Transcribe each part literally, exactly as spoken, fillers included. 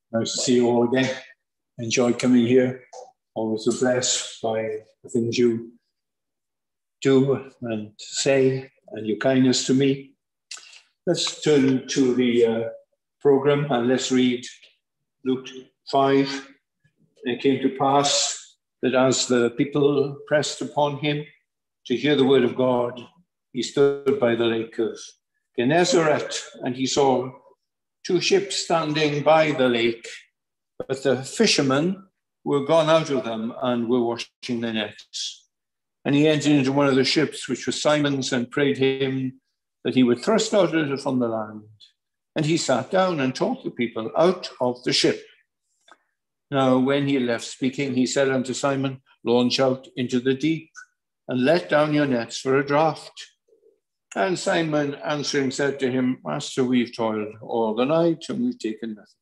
Nice to see you all again. Enjoy coming here. Always a blessed by the things you do and say and your kindness to me. Let's turn to the uh, program and let's read Luke five. And it came to pass that as the people pressed upon him to hear the word of God, he stood by the lake of Gennesaret, and he saw two ships standing by the lake, but the fishermen were gone out of them and were washing their nets. And he entered into one of the ships, which was Simon's, and prayed him that he would thrust out a little from the land. And he sat down and taught the people out of the ship. Now, when he left speaking, he said unto Simon, launch out into the deep and let down your nets for a draught. And Simon answering said to him, Master, we've toiled all the night and we've taken nothing.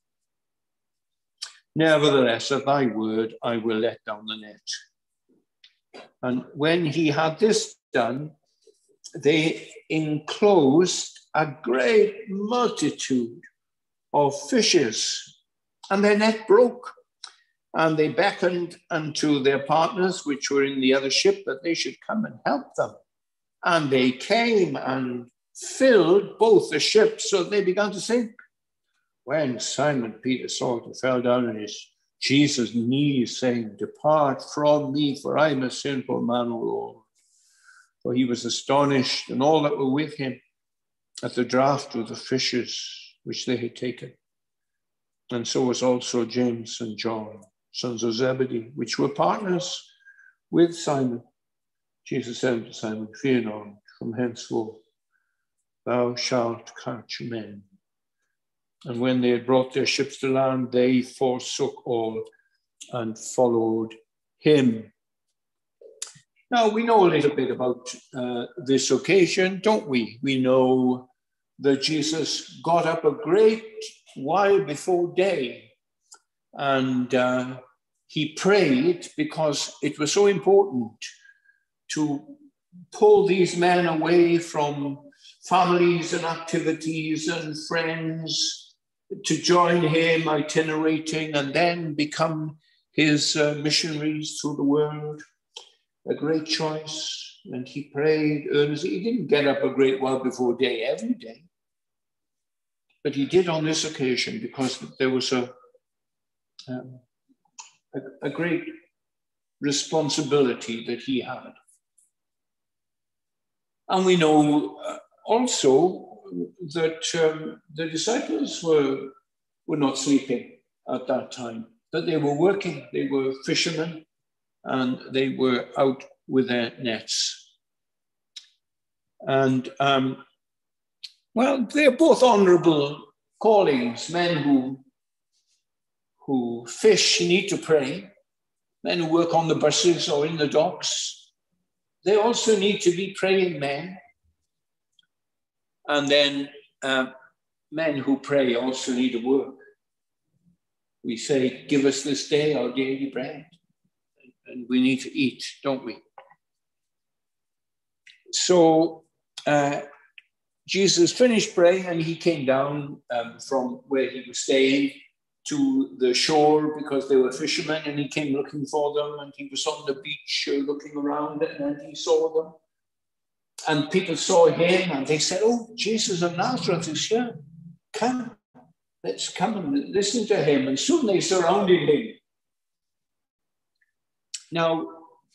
Nevertheless, at thy word, I will let down the net. And when he had this done, they enclosed a great multitude of fishes, and their net broke. And they beckoned unto their partners, which were in the other ship, that they should come and help them. And they came and filled both the ships, so they began to sink. When Simon Peter saw it, he fell down on his Jesus' knees, saying, Depart from me, for I am a sinful man, O Lord. For he was astonished, and all that were with him, at the draught of the fishes which they had taken. And so was also James and John, sons of Zebedee, which were partners with Simon. Jesus said to Simon, Fear not, from henceforth thou shalt catch men. And when they had brought their ships to land, they forsook all and followed him. Now, we know a little bit about uh, this occasion, don't we? We know that Jesus got up a great while before day, and uh, he prayed because it was so important to pull these men away from families and activities and friends to join him itinerating and then become his uh, missionaries through the world. A great choice. And he prayed earnestly. He didn't get up a great while before day every day, but he did on this occasion because there was a, um, a, a great responsibility that he had. And we know uh, also that um, the disciples were, were not sleeping at that time, that they were working. They were fishermen, and they were out with their nets. And, um, well, they're both honorable callings. Men who, who fish need to pray. Men who work on the buses or in the docks, they also need to be praying men. And then uh, men who pray also need to work. We say, give us this day our daily bread. And we need to eat, don't we? So uh, Jesus finished praying and he came down um, from where he was staying to the shore because they were fishermen, and he came looking for them, and he was on the beach uh, looking around, and then he saw them. And people saw him and they said, oh, Jesus of Nazareth is here. Come, let's come and listen to him. And soon they surrounded him. Now,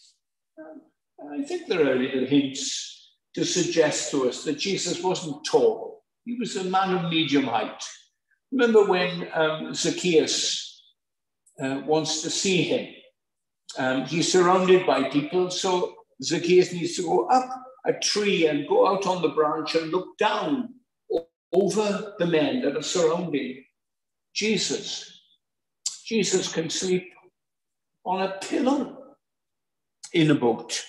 I think there are little hints to suggest to us that Jesus wasn't tall. He was a man of medium height. Remember when um, Zacchaeus uh, wants to see him? Um, he's surrounded by people, so Zacchaeus needs to go up a tree and go out on the branch and look down over the men that are surrounding Jesus. Jesus can sleep on a pillow in a boat.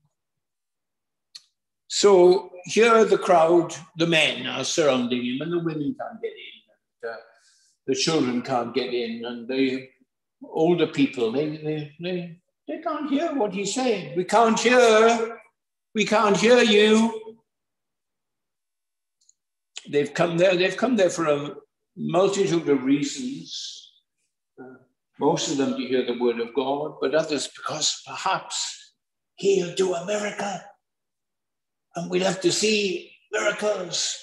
So here the crowd, the men are surrounding him, and the women can't get in, and uh, the children can't get in, and the older people, they, they, they, they can't hear what he's saying. We can't hear, we can't hear you. They've come there, they've come there for a multitude of reasons. Most of them to hear the word of God, but others because perhaps he'll do a miracle and we'll have to see miracles.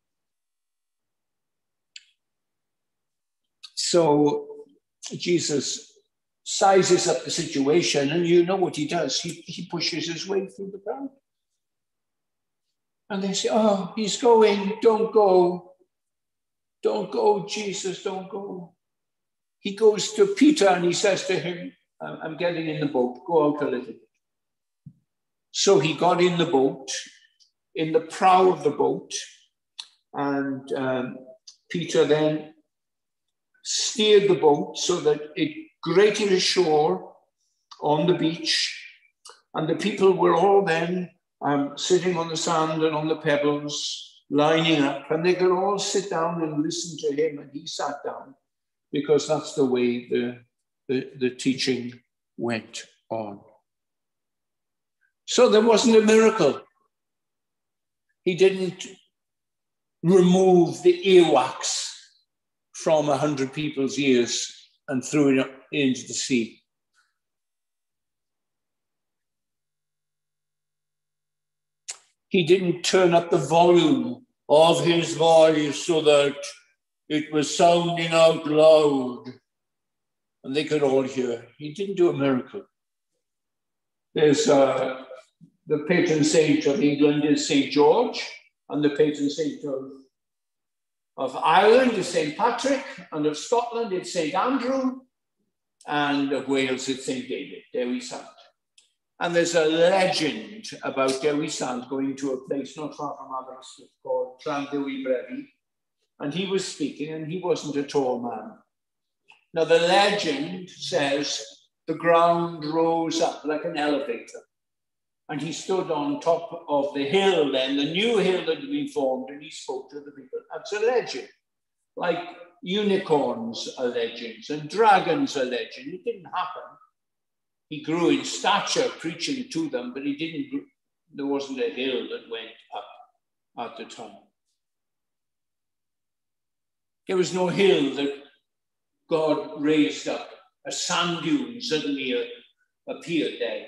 So Jesus sizes up the situation, and you know what he does. He, he pushes his way through the crowd. And they say, oh, he's going, don't go. Don't go, Jesus, don't go. He goes to Peter and he says to him, I'm getting in the boat, go out a little bit. So he got in the boat, in the prow of the boat, and um, Peter then steered the boat so that it grated ashore on the beach, and the people were all then um, sitting on the sand and on the pebbles, lining up, and they could all sit down and listen to him, and he sat down, because that's the way the, the, the teaching went on. So there wasn't a miracle. He didn't remove the earwax from a hundred people's ears and threw it into the sea. He didn't turn up the volume of his voice so that it was sounding out loud and they could all hear. He didn't do a miracle. There's uh, the patron saint of England is Saint George, and the patron saint of, of Ireland is Saint Patrick, and of Scotland it's Saint Andrew, and of Wales it's Saint David, Dewi Sant. And there's a legend about Dewi Sant going to a place not far from Aberystwyth called Llandewi Brefi, and he was speaking, and he wasn't a tall man. Now the legend says the ground rose up like an elevator, and he stood on top of the hill then, the new hill that had been formed, and he spoke to the people. That's a legend. Like unicorns are legends and dragons are legends. It didn't happen. He grew in stature preaching to them, but he didn't, there wasn't a hill that went up at the time. There was no hill that God raised up. A sand dune suddenly appeared there.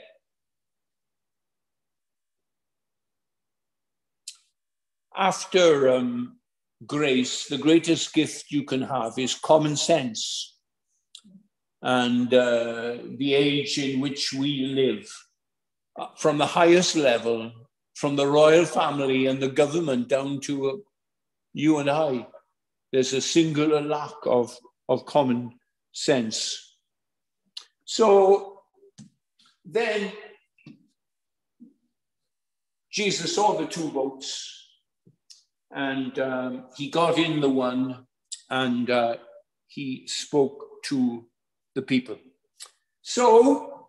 After um, grace, the greatest gift you can have is common sense and uh, the age in which we live. Uh, from the highest level, from the royal family and the government down to uh, you and I, there's a singular lack of, of common sense. So then Jesus saw the two boats, and um, he got in the one, and uh, he spoke to the people. So,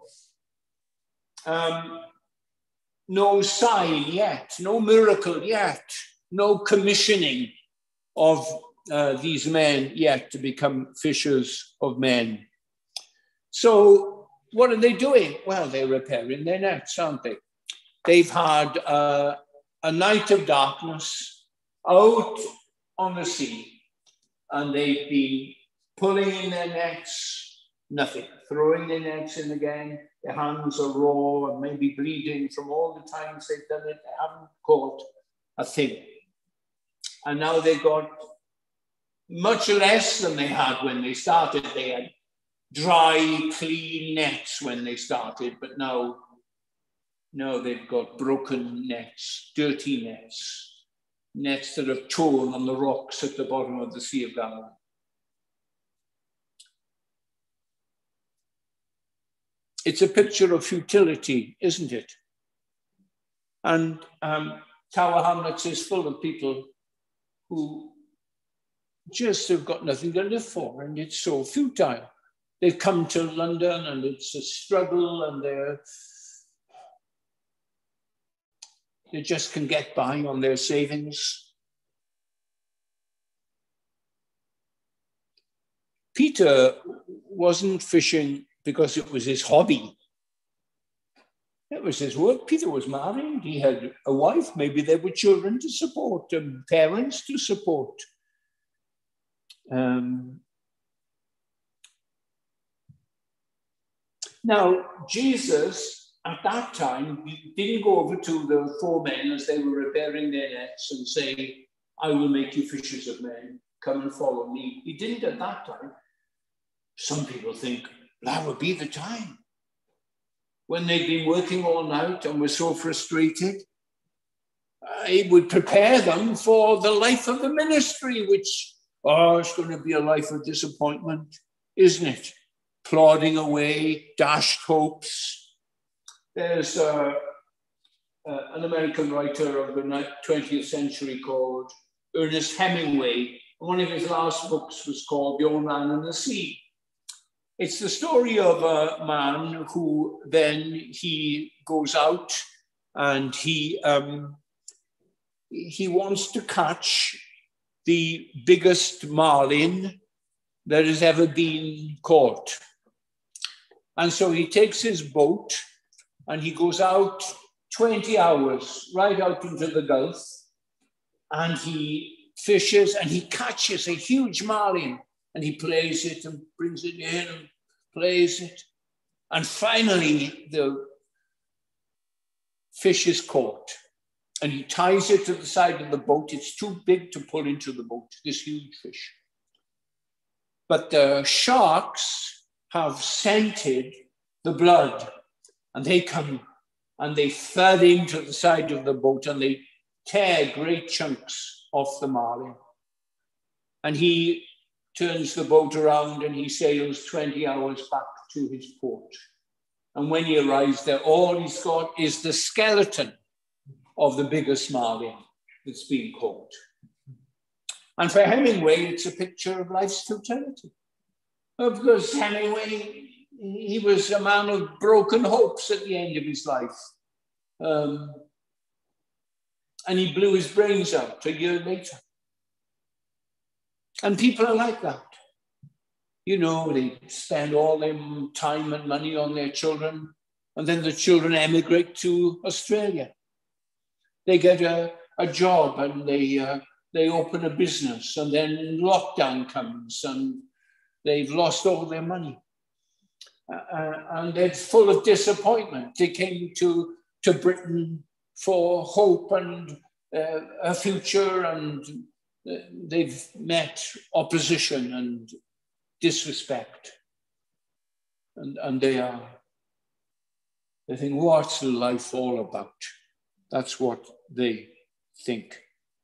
um, no sign yet, no miracle yet, no commissioning of uh, these men yet to become fishers of men. So, what are they doing? Well, they're repairing their nets, aren't they? They've had uh, a night of darkness out on the sea, and they've been pulling in their nets, nothing, throwing their nets in again. Their hands are raw and maybe bleeding from all the times they've done it. They haven't caught a thing. And now they've got much less than they had when they started. They had dry, clean nets when they started, but now, now they've got broken nets, dirty nets. Nets that have torn on the rocks at the bottom of the Sea of Galilee. It's a picture of futility, isn't it? And um, Tower Hamlets is full of people who just have got nothing to live for, and it's so futile. They've come to London, and it's a struggle, and they're They just can get by on their savings. Peter wasn't fishing because it was his hobby. It was his work. Peter was married. He had a wife. Maybe there were children to support and parents to support. Um, Now, Jesus, at that time, didn't go over to the four men as they were repairing their nets and say, I will make you fishers of men. Come and follow me. He didn't at that time. Some people think that would be the time when they'd been working all night and were so frustrated. Uh, it would prepare them for the life of the ministry, which, oh, it's going to be a life of disappointment, isn't it? Plodding away, dashed hopes. There's uh, uh, an American writer of the twentieth century called Ernest Hemingway. One of his last books was called The Old Man and the Sea. It's the story of a man who then he goes out and he um, he wants to catch the biggest marlin that has ever been caught. And so he takes his boat and he goes out twenty hours right out into the Gulf, and he fishes and he catches a huge marlin, and he plays it and brings it in and plays it. And finally, the fish is caught, and he ties it to the side of the boat. It's too big to pull into the boat, this huge fish. But the sharks have scented the blood, and they come and they flood into the side of the boat and they tear great chunks off the marlin. And he turns the boat around and he sails twenty hours back to his port. And when he arrives there, all he's got is the skeleton of the biggest marlin that's been caught. And for Hemingway, it's a picture of life's futility. Because Hemingway, he was a man of broken hopes at the end of his life. Um, and he blew his brains out a year later. And people are like that. You know, they spend all their time and money on their children, and then the children emigrate to Australia. They get a, a job and they, uh, they open a business, and then lockdown comes and they've lost all their money. Uh, and they're full of disappointment. They came to, to Britain for hope and uh, a future, and uh, they've met opposition and disrespect. And, and they are, they think, what's life all about? That's what they think.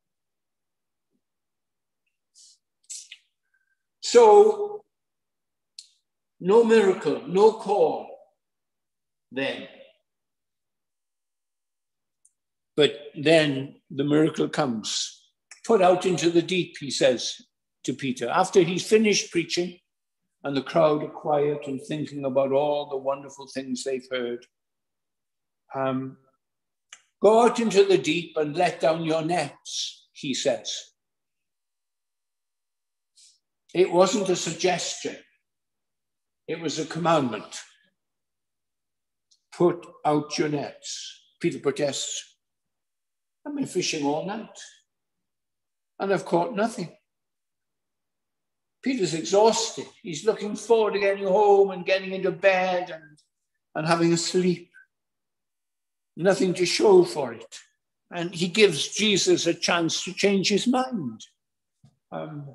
So, no miracle, no call then. But then the miracle comes. Put out into the deep, he says to Peter. After he's finished preaching and the crowd are quiet and thinking about all the wonderful things they've heard, um, go out into the deep and let down your nets, he says. It wasn't a suggestion. It was a commandment. Put out your nets. Peter protests. I've been fishing all night and I've caught nothing. Peter's exhausted. He's looking forward to getting home and getting into bed and, and having a sleep. Nothing to show for it. And he gives Jesus a chance to change his mind. Um,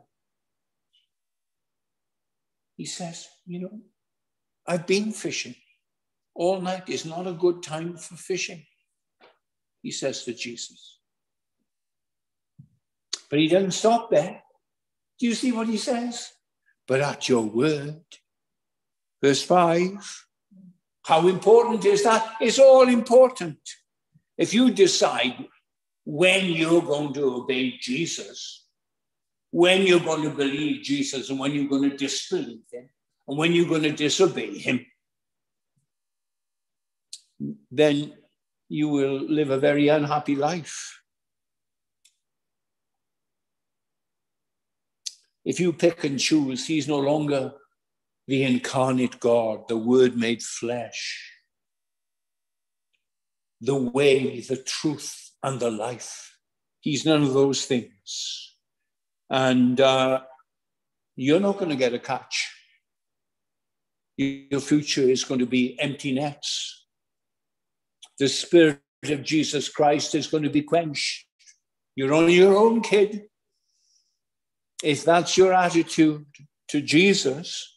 he says, you know, I've been fishing. All night is not a good time for fishing, he says to Jesus. But he doesn't stop there. Do you see what he says? But at your word. Verse five. How important is that? It's all important. If you decide when you're going to obey Jesus, when you're going to believe Jesus, and when you're going to disbelieve him, and when you're going to disobey him, then you will live a very unhappy life. If you pick and choose, he's no longer the incarnate God, the Word made flesh, the way, the truth, and the life. He's none of those things. And uh, you're not going to get a catch. your future is going to be empty nets. The Spirit of Jesus Christ is going to be quenched. You're on your own, kid. If that's your attitude to Jesus.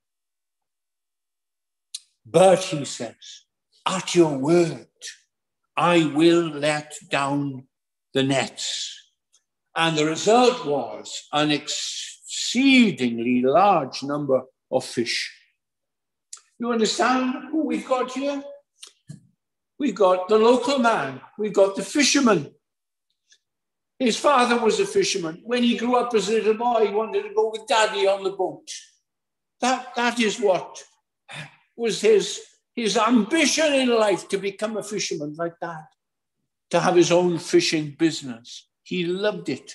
But he says, at your word, I will let down the nets. And the result was an exceedingly large number of fish. You understand who we've got here? We've got the local man. We've got the fisherman. His father was a fisherman. When he grew up as a little boy, he wanted to go with daddy on the boat. That, that is what was his, his ambition in life, to become a fisherman like that, to have his own fishing business. He loved it.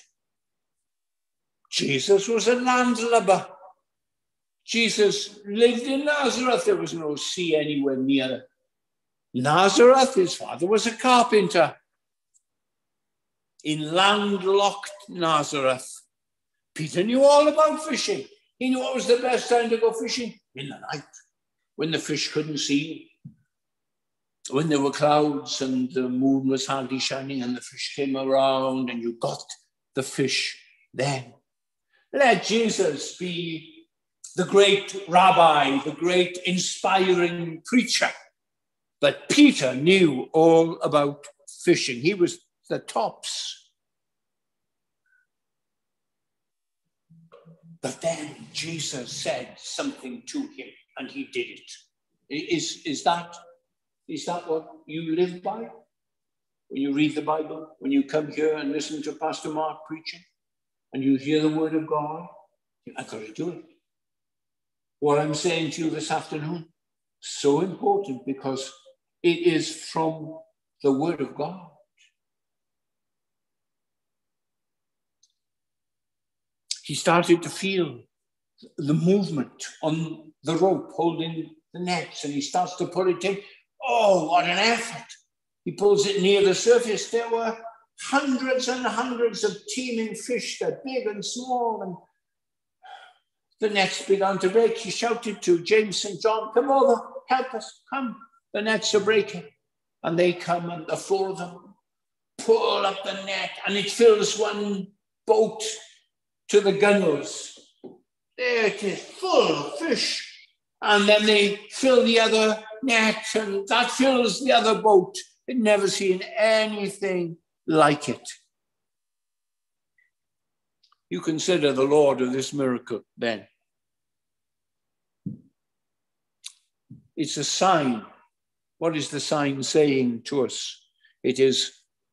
Jesus was a landlubber. Jesus lived in Nazareth. There was no sea anywhere near Nazareth. His father was a carpenter. In landlocked Nazareth, Peter knew all about fishing. He knew what was the best time to go fishing. In the night, when the fish couldn't see, when there were clouds and the moon was hardly shining and the fish came around and you got the fish then. Let Jesus be the great rabbi, the great inspiring preacher. But Peter knew all about fishing. He was the tops. But then Jesus said something to him and he did it. Is, is, that, is that what you live by? When you read the Bible, when you come here and listen to Pastor Mark preaching, and you hear the word of God, I've got to do it. What I'm saying to you this afternoon, so important, because it is from the word of God. He started to feel the movement on the rope holding the nets, and he starts to pull it in. Oh, what an effort. He pulls it near the surface. There were hundreds and hundreds of teeming fish, they're big and small, and the nets began to break. He shouted to James and John, come over, help us, come. The nets are breaking. And they come, and the four of them pull up the net, and it fills one boat to the gunwales. There it is, full of fish. And then they fill the other net, and that fills the other boat. They'd never seen anything like it. You consider the Lord of this miracle then. It's a sign. What is the sign saying to us? It is,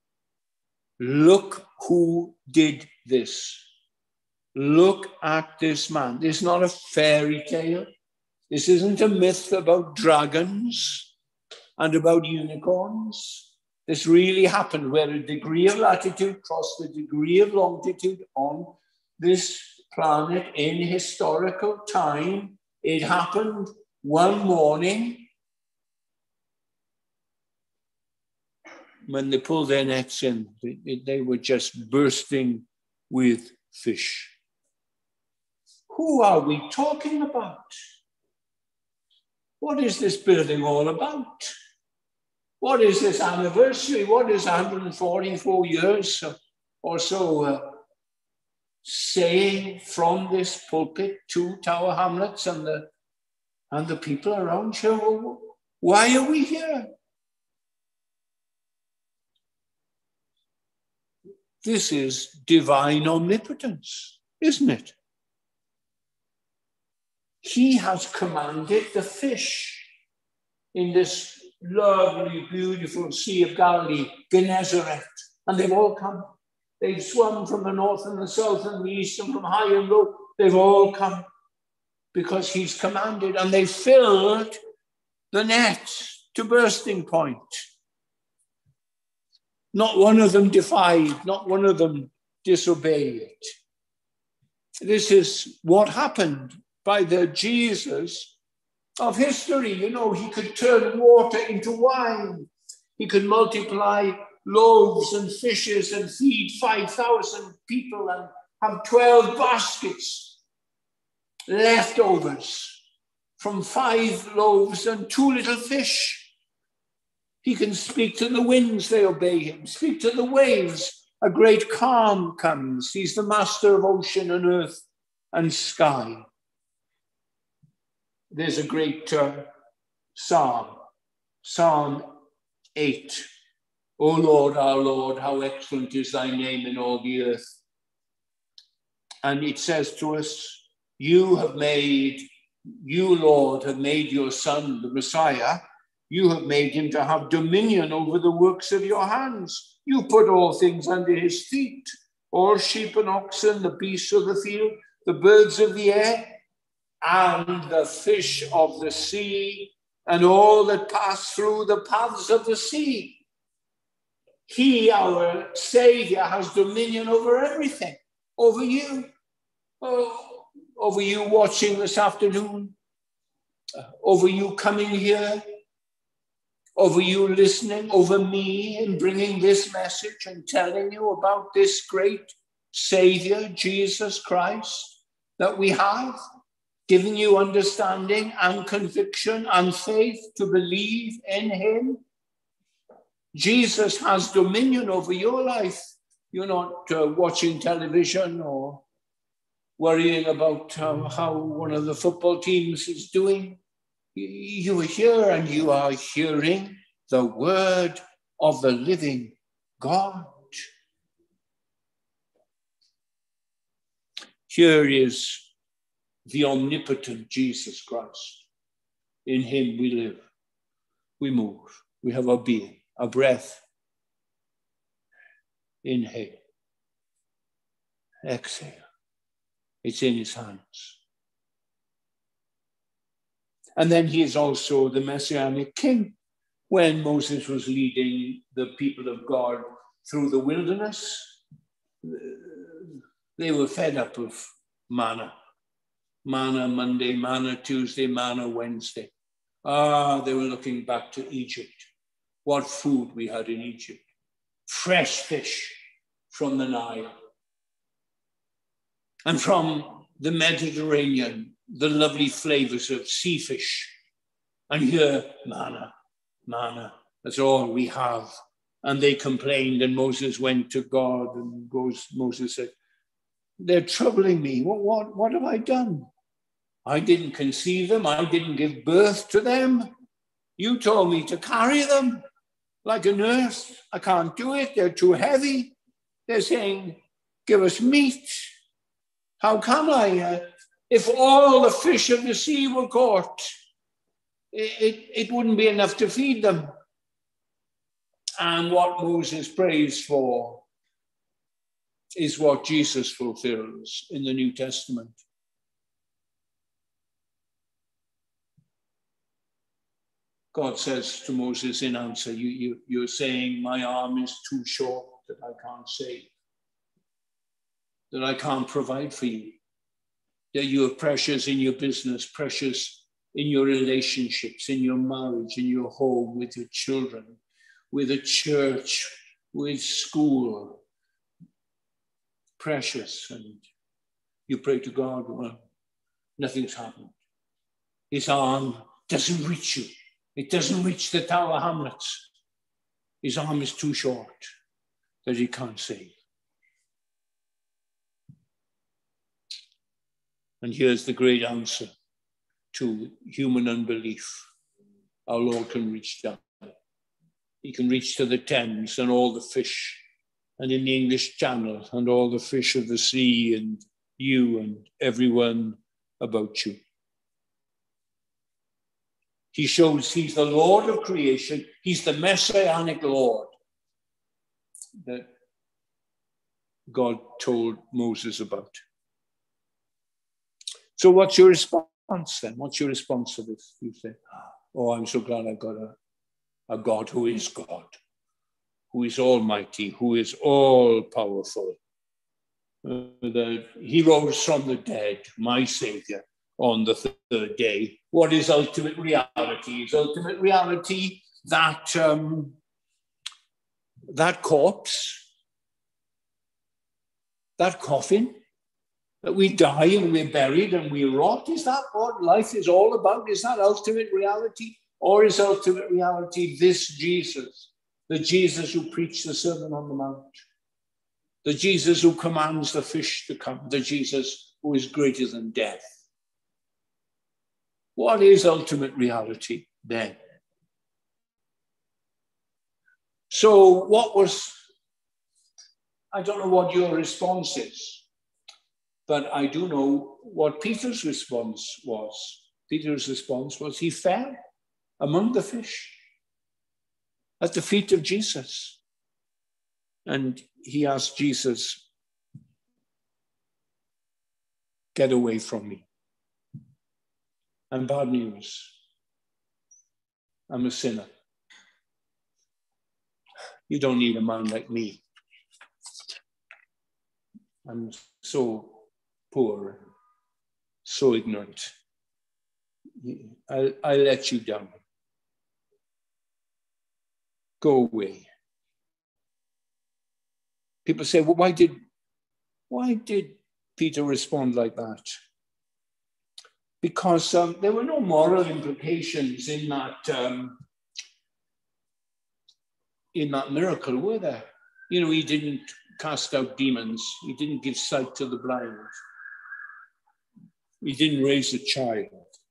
look who did this. Look at this man. This is not a fairy tale. This isn't a myth about dragons and about unicorns. This really happened, where a degree of latitude crossed the degree of longitude on this planet in historical time. It happened one morning when they pulled their nets in. They, they were just bursting with fish. Who are we talking about? What is this building all about? What is this anniversary? What is one hundred forty-four years or so uh, saying from this pulpit to Tower Hamlets and the, and the people around here? Why are we here? This is divine omnipotence, isn't it? He has commanded the fish in this lovely, beautiful Sea of Galilee, Gennesaret, and they've all come. They've swum from the north and the south and the east and from high and low. They've all come because he's commanded, and they filled the net to bursting point. Not one of them defied, not one of them disobeyed. This is what happened by the Jesus of history. You know, he could turn water into wine. He could multiply loaves and fishes and feed five thousand people and have twelve baskets, leftovers. from five loaves and two little fish. He can speak to the winds, they obey him. Speak to the waves, a great calm comes. He's the master of ocean and earth and sky. There's a great uh, psalm, Psalm eight. O Lord, our Lord, how excellent is thy name in all the earth. And it says to us, you have made, you, Lord, have made your Son, the Messiah, you have made him to have dominion over the works of your hands. You put all things under his feet, all sheep and oxen, the beasts of the field, the birds of the air, and the fish of the sea, and all that pass through the paths of the sea. He, our Savior, has dominion over everything, over you, oh, over you watching this afternoon, over you coming here, over you listening, over me and bringing this message and telling you about this great Savior, Jesus Christ, that we have, giving you understanding and conviction and faith to believe in him. Jesus has dominion over your life. You're not uh, watching television or worrying about uh, how one of the football teams is doing. You are here and you are hearing the word of the living God. Here is the omnipotent Jesus Christ. In him we live, we move, we have our being, our breath. Inhale, exhale. It's in his hands. And then he is also the Messianic King. When Moses was leading the people of God through the wilderness, they were fed up of manna. Manna Monday, manna Tuesday, manna Wednesday. Ah, they were looking back to Egypt. What food we had in Egypt. Fresh fish from the Nile. And from the Mediterranean, the lovely flavors of sea fish. And here, manna, manna, that's all we have. And they complained, and Moses went to God, and goes, Moses said, they're troubling me. What, what, what have I done? I didn't conceive them. I didn't give birth to them. You told me to carry them like a nurse. I can't do it. They're too heavy. They're saying, give us meat. How can I? Uh, if all the fish of the sea were caught, it, it, it wouldn't be enough to feed them. And what Moses prays for is what Jesus fulfills in the New Testament. God says to Moses in answer, you, you, you're saying my arm is too short that I can't save, that I can't provide for you, that you are precious in your business, precious in your relationships, in your marriage, in your home, with your children, with a church, with school. Precious. And you pray to God, well, nothing's happened. His arm doesn't reach you. It doesn't reach the Tower Hamlets. His arm is too short that he can't save. And here's the great answer to human unbelief. Our Lord can reach down. He can reach to the Thames and all the fish, and in the English Channel and all the fish of the sea, and you and everyone about you. He shows he's the Lord of creation. He's the Messianic Lord that God told Moses about. So what's your response then? What's your response to this? You say, oh, I'm so glad I've got a, a God who is God, who is almighty, who is all-powerful. Uh, that he rose from the dead, my Savior, on the third day. What is ultimate reality? Is ultimate reality that, um, that corpse, that coffin, That we die and we're buried and we rot? Is that what life is all about? Is that ultimate reality? Or is ultimate reality this Jesus, the Jesus who preached the Sermon on the Mount, the Jesus who commands the fish to come, the Jesus who is greater than death? What is ultimate reality then? So what was, I don't know what your response is, but I do know what Peter's response was. Peter's response was he fell among the fish at the feet of Jesus. And he asked Jesus, get away from me. And bad news, I'm a sinner. You don't need a man like me. I'm so poor, so ignorant. I'll, I'll let you down. Go away. People say, well, why did, why did Peter respond like that? Because um, there were no moral implications in that, um, in that miracle, were there? You know, he didn't cast out demons. He didn't give sight to the blind. He didn't raise a child.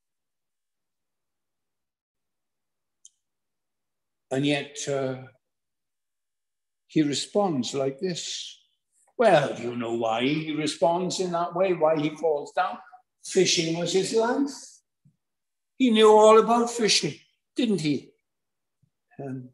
And yet uh, he responds like this. Well, you know why he responds in that way, why he falls down. Fishing was his life. He knew all about fishing, didn't he? Um,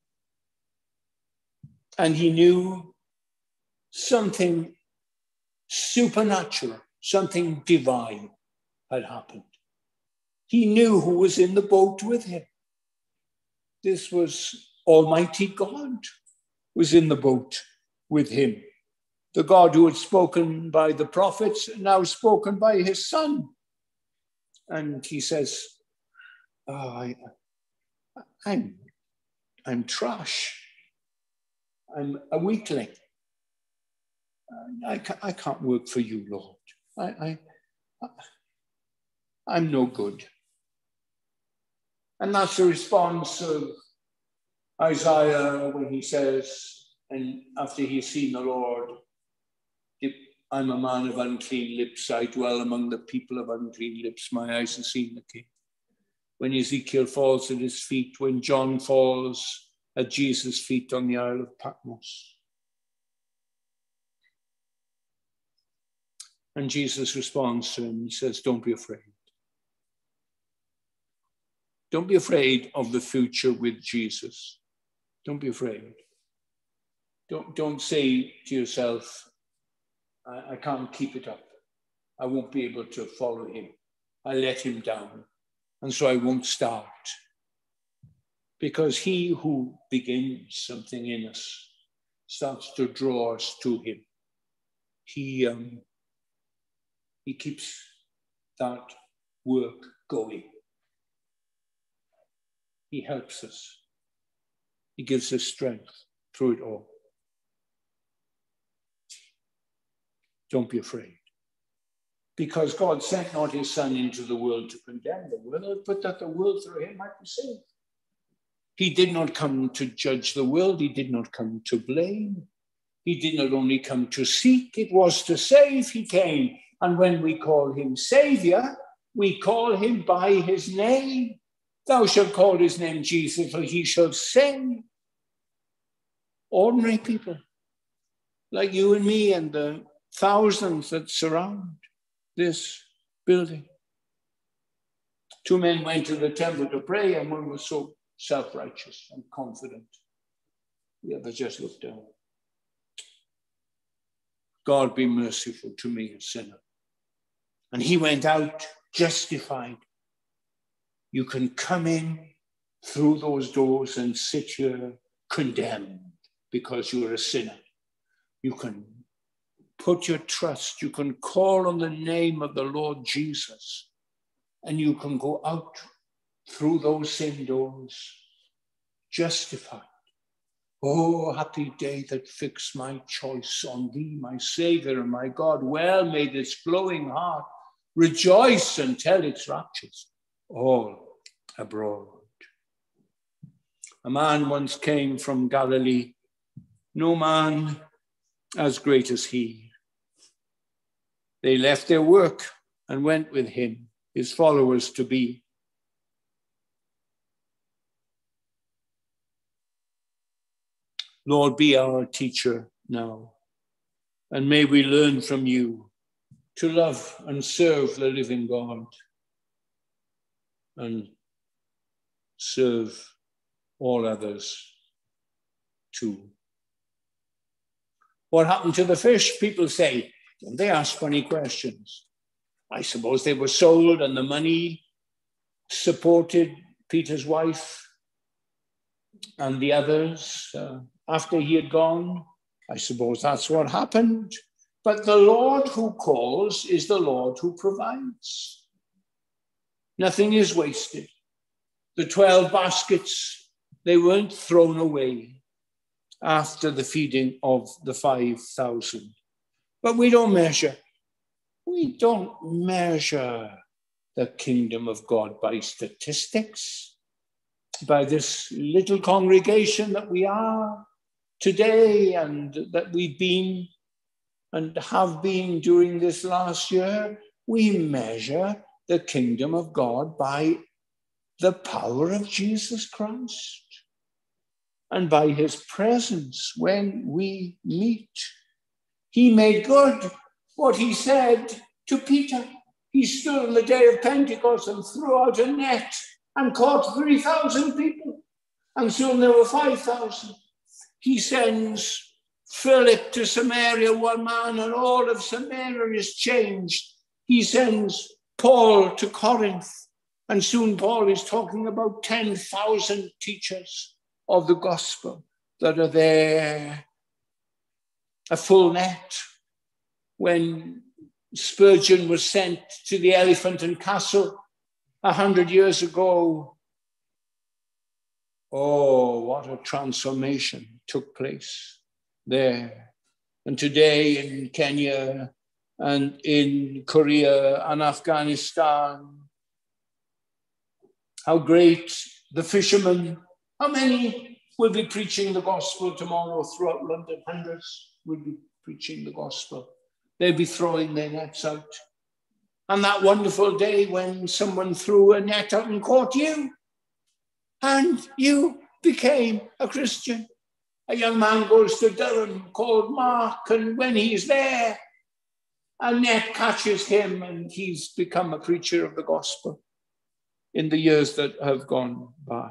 and he knew something supernatural, something divine had happened. He knew who was in the boat with him. This was Almighty God was in the boat with him. The God who had spoken by the prophets, now spoken by his son. And he says, oh, I, I'm, I'm trash. I'm a weakling. I, I can't work for you, Lord. I, I, I'm no good. And that's the response of Isaiah when he says, and after he's seen the Lord, I'm a man of unclean lips. I dwell among the people of unclean lips. My eyes have seen the King. When Ezekiel falls at his feet, when John falls at Jesus' feet on the Isle of Patmos. And Jesus responds to him. He says, don't be afraid. Don't be afraid of the future with Jesus. Don't be afraid. Don't, don't say to yourself, I, I can't keep it up. I won't be able to follow him. I let him down. And so I won't start. Because he who begins something in us starts to draw us to him. He, um, he keeps that work going. He helps us. He gives us strength through it all. Don't be afraid. Because God sent not his Son into the world to condemn the world, but that the world through him might be saved. He did not come to judge the world. He did not come to blame. He did not only come to seek, it was to save he came. And when we call him Savior, we call him by his name. Thou shalt call his name Jesus, for he shall save ordinary people like you and me and the thousands that surround this building. Two men went to the temple to pray, and one was so self-righteous and confident. The other just looked down. God be merciful to me, a sinner. And he went out justified. You can come in through those doors and sit here condemned because you're a sinner. You can put your trust, you can call on the name of the Lord Jesus, and you can go out through those same doors justified, Oh, happy day that fixed my choice on thee, my Saviour and my God. Well may this glowing heart rejoice and tell its raptures all abroad. A man once came from Galilee, no man as great as he. They left their work and went with him, his followers to be. Lord, be our teacher now, and may we learn from you to love and serve the living God and serve all others too. What happened to the fish? People say, and they ask funny questions. I suppose they were sold and the money supported Peter's wife and the others uh, after he had gone. I suppose that's what happened. But the Lord who calls is the Lord who provides. Nothing is wasted. The twelve baskets, they weren't thrown away after the feeding of the five thousand. But we don't measure. We don't measure the kingdom of God by statistics, by this little congregation that we are today and that we've been and have been during this last year. We measure the kingdom of God by the power of Jesus Christ and by his presence when we meet. He made good what he said to Peter. He stood on the day of Pentecost and threw out a net and caught three thousand people. And soon there were five thousand. He sends Philip to Samaria, one man, and all of Samaria is changed. He sends Paul to Corinth, and soon Paul is talking about ten thousand teachers of the gospel that are there. A full net. When Spurgeon was sent to the Elephant and Castle a hundred years ago, oh, what a transformation took place there. And today in Kenya and in Korea and Afghanistan, how great the fishermen, how many will be preaching the gospel tomorrow throughout London? Hundreds will be preaching the gospel. They'll be throwing their nets out. And that wonderful day when someone threw a net out and caught you, and you became a Christian. A young man goes to Durham called Mark, and when he's there, a net catches him, and he's become a preacher of the gospel in the years that have gone by.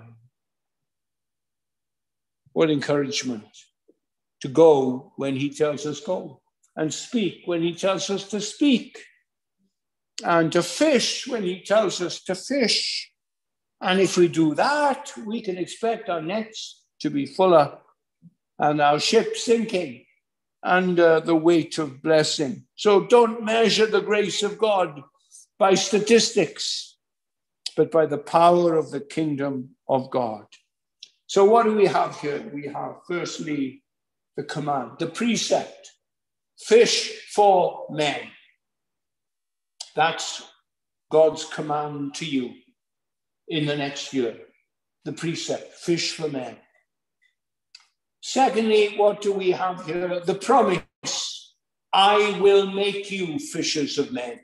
What encouragement to go when he tells us go, and speak when he tells us to speak, and to fish when he tells us to fish. And if we do that, we can expect our nets to be fuller and our ship sinking under the weight of blessing. So don't measure the grace of God by statistics, but by the power of the kingdom of God. So what do we have here? We have firstly the command, the precept, fish for men. That's God's command to you in the next year. The precept, fish for men. Secondly, what do we have here? The promise, I will make you fishers of men.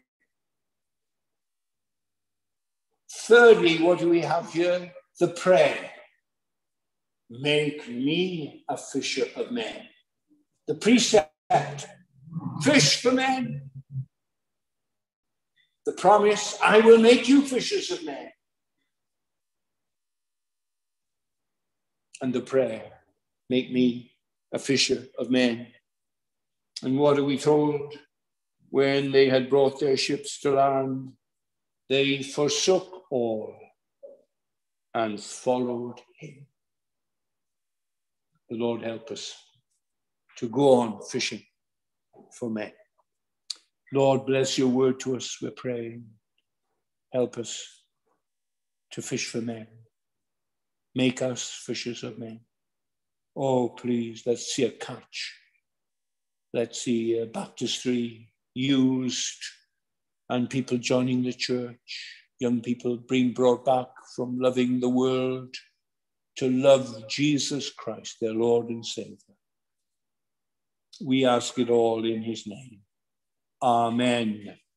Thirdly, what do we have here? The prayer, make me a fisher of men. The precept, fish for men. The promise, I will make you fishers of men. And the prayer, make me a fisher of men. And what are we told? When they had brought their ships to land, they forsook all and followed him. The Lord help us to go on fishing for men. Lord, bless your word to us, we're praying. Help us to fish for men. Make us fishers of men. Oh, please, let's see a catch. Let's see a baptistry used and people joining the church. Young people being brought back from loving the world to love Jesus Christ, their Lord and Savior. We ask it all in his name. Amen.